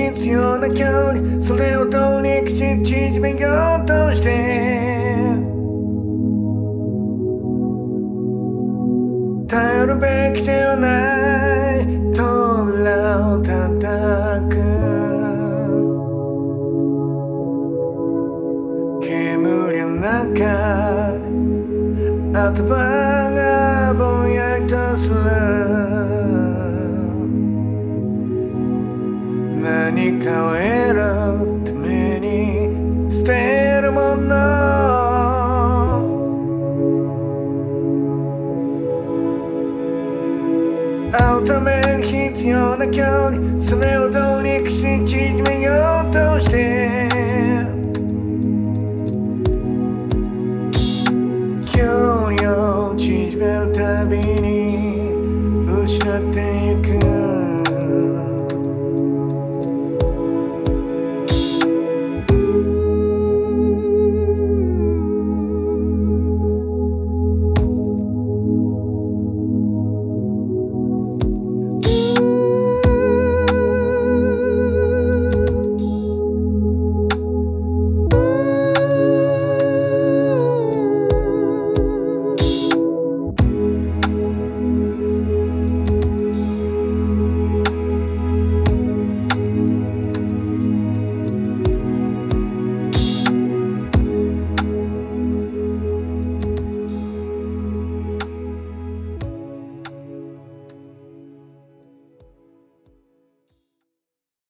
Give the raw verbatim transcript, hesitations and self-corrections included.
必要な距離、それをどうにかして縮めようとして頼るべきではない扉を叩く煙の中頭がぼんやりとする何かを得るために捨てるもの会うために必要な距離、それをどうにかして縮めようとして距離を縮めるたびに失ってゆく